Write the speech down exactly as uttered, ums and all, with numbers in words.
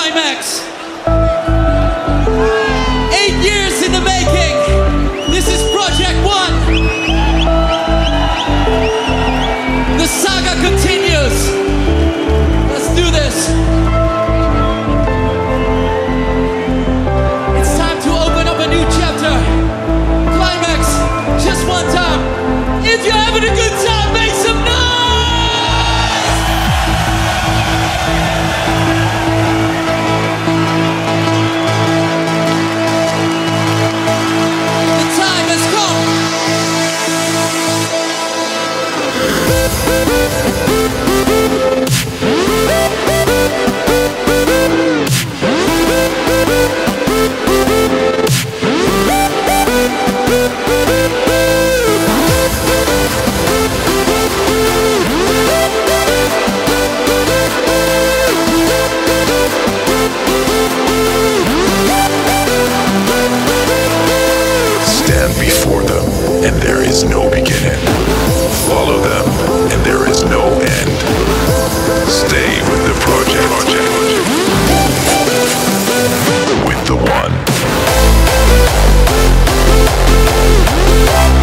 Climax. Eight years in the making. This is Project One. The saga continues. Let's do this. It's time to open up a new chapter. Climax, just one time. If you're having a good time, make some noise! Before them, and there is no beginning. Follow them, and there is no end. Stay with the project. With the one.